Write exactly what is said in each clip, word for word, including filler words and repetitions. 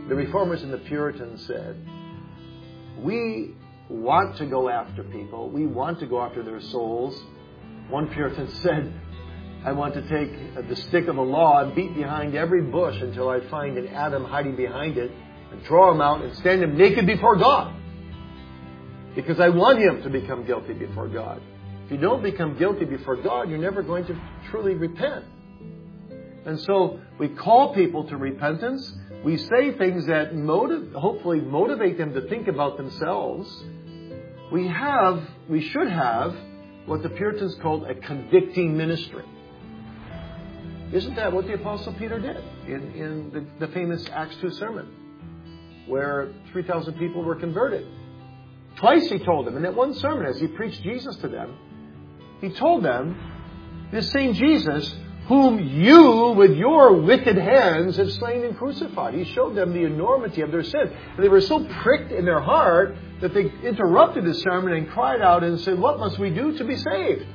the Reformers and the Puritans said, we want to go after people. We want to go after their souls. One Puritan said, I want to take the stick of the law and beat behind every bush until I find an Adam hiding behind it and draw him out and stand him naked before God. Because I want him to become guilty before God. If you don't become guilty before God, you're never going to truly repent. And so we call people to repentance. We say things that motive, hopefully motivate them to think about themselves. We have, we should have what the Puritans called a convicting ministry. Isn't that what the Apostle Peter did in, in the, the famous Acts two sermon, where three thousand people were converted? Twice he told them, in that one sermon, as he preached Jesus to them, he told them, this same Jesus, whom you with your wicked hands have slain and crucified. He showed them the enormity of their sin. And they were so pricked in their heart that they interrupted his sermon and cried out and said, what must we do to be saved?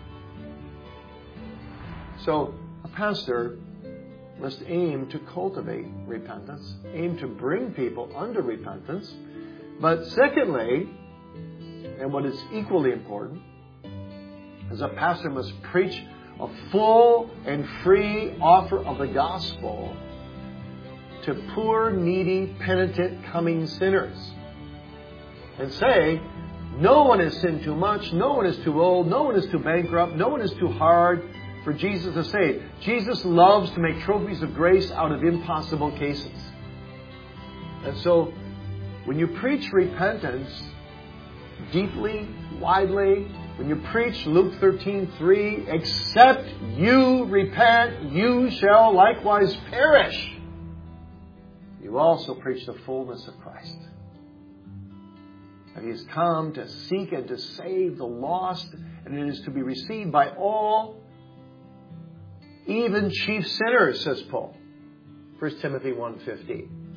So a pastor must aim to cultivate repentance, aim to bring people under repentance. But secondly, and what is equally important, is a pastor must preach a full and free offer of the gospel to poor, needy, penitent, coming sinners. And say, no one has sinned too much, no one is too old, no one is too bankrupt, no one is too hard for Jesus to save. Jesus loves to make trophies of grace out of impossible cases. And so, when you preach repentance deeply, widely, when you preach Luke thirteen three, except you repent, you shall likewise perish. You also preach the fullness of Christ. That He has come to seek and to save the lost, and it is to be received by all, even chief sinners, says Paul. First Timothy one fifteen.